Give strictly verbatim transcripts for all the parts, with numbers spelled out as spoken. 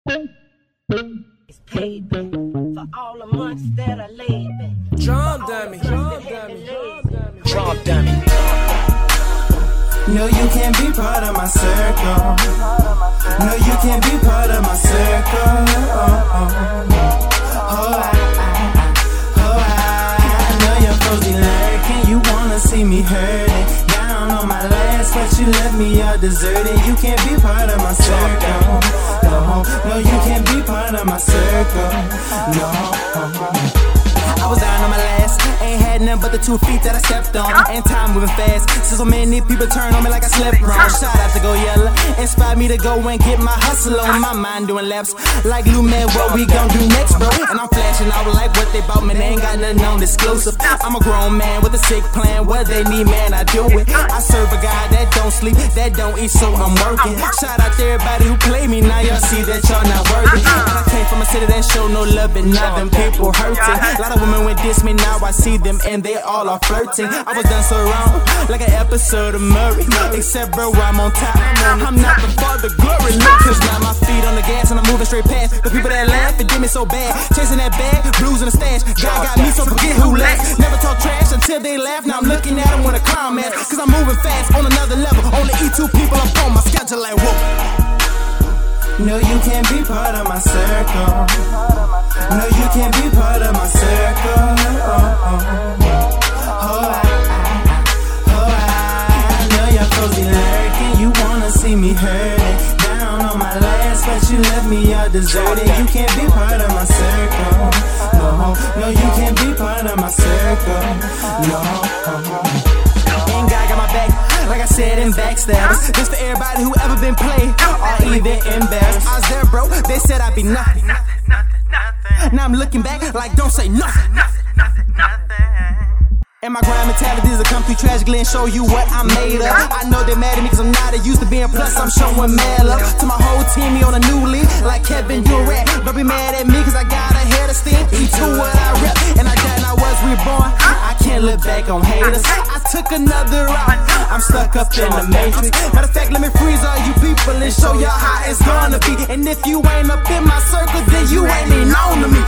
It's paid back for all the months that I laid back. Drum dummy, drum dummy, Drum dummy. No, you can't be part of my circle. No, you can't be part of my circle. Oh, oh, oh, I, oh, I know your folks be lurking. You wanna see me hurting. Down on my last, but you left me all deserted. You can't be part of my circle. No, no, you can't be part of my circle. No. I was down on my last, ain't had nothing but the two feet that I stepped on. And time moving fast, so so many people turn on me like I slept wrong. Shout out to Go Yella, inspired me to go and get my hustle on. My mind doing laps, like Lou Man, what we gon' do next, bro? And I'm flashing out like what they bought me, they ain't got nothing on exclusive. I'm a grown man with a sick plan, what they need, man, I do it. I serve a God that don't sleep, that don't eat, so I'm working. Shout out to everybody who play me, now y'all see that y'all not worthy. And I came from a city that show no love and now them people hurting. A lot of women went diss me, now I see them and they all are flirting. I was done so wrong, like an episode of Murray. Except bro, I'm on top, I'm not the father glory. Look, cause now my feet on the gas and I'm moving straight past the people that laugh and did me so bad. Chasing that bag, blues in the stash. God got me, so forget who laughs. Never talk trash until they laugh. Now I'm looking at them with a clown mask, cause I'm moving fast on another level. Only E two people up on my schedule like whoa. No, you can't be part of my circle. No, you can't be part of my circle. Oh, oh, oh, I, oh, I know your folks be lurking. You wanna see me hurting. Down on my last, but you left me all deserted. You can't be part of my circle. No, no, you can't be part of my circle. No. Ain't God got my back, like I said, in backstabbers. This for everybody who ever been played or even embarrassed. I was there, bro, they said I'd be nothing. Now I'm looking back like don't say nothing. And my grind mentality is to come through tragically and show you what I'm made of. I know they're mad at me cause I'm not used to being plus I'm showing mad love to my whole team, me on a new league like Kevin Durant. Don't be mad at me cause I got a head of steam. E two what I rep and I died and I was reborn. I can't look back on haters, I took another route. I'm stuck up in the matrix. Matter of fact, let me freeze all you people and show y'all how it's gonna be. And if you ain't up in my circle, then you ain't even known to me.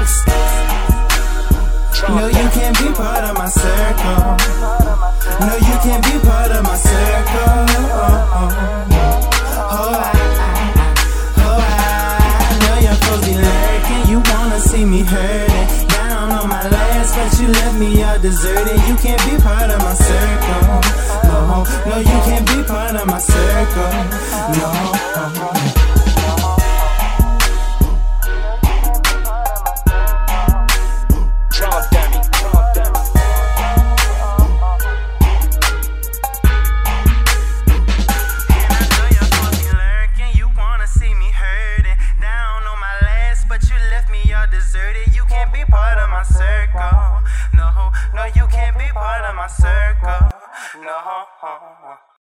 No, you can't be part of my circle. No, you can't be part of my circle. Oh, oh, oh, I, oh, I know your folks be lurking. You wanna see me hurting. Down on my last, but you left me all deserted. You can't be part of my circle. No, no, you can't be part of my circle. No. Deserted, you can't be part of my circle. No, no, you can't be part of my circle. No.